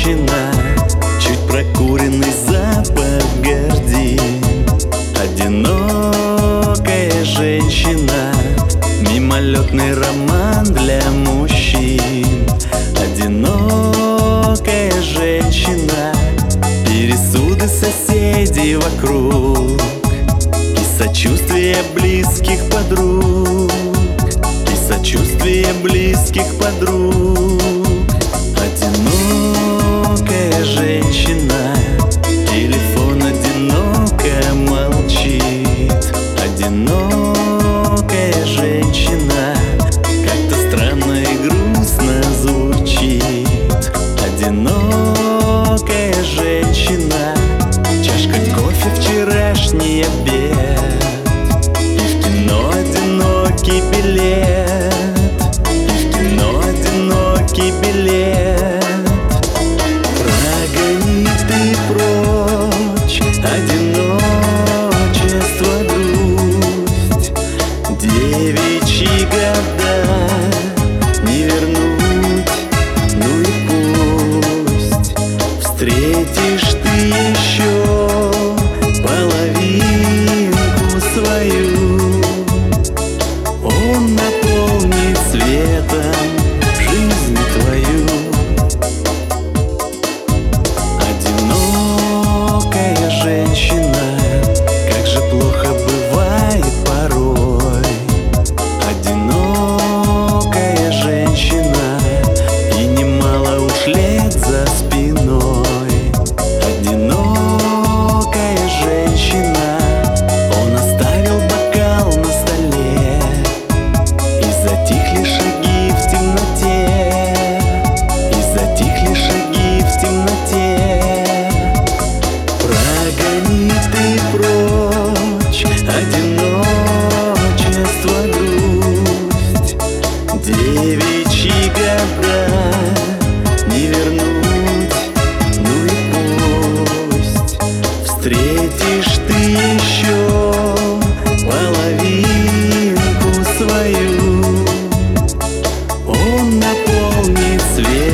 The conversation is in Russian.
женщина, чуть прокуренный запах гордин. Одинокая женщина, мимолетный роман для мужчин. Одинокая женщина, пересуды соседей вокруг и сочувствие близких подруг, и сочувствие близких подруг. Одинокая женщина, телефон одиноко молчит. Одинокая женщина, как-то странно и грустно звучит. Одинокая женщина, чашка кофе, вчерашний обед, и в кино одинокий билет, и в кино одинокий билет. Прогони ты прочь одиночество, грусть, девичьи года не вернуть, ну и пусть встретишь ты еще половинку свою. Он наполнит светом жизнь твою. Одинокая женщина, как же плохо бывает порой. Одинокая женщина, и немало уж лет за спиной. Одинокая женщина, он оставил бокал на столе, и затихли шаги в темноте, и затихли шаги в темноте. Прогони ты прочь одиночество, грусть, девичьи года не вернуть, ну и пусть встретишь ты еще половинку свою. Он наполнит свет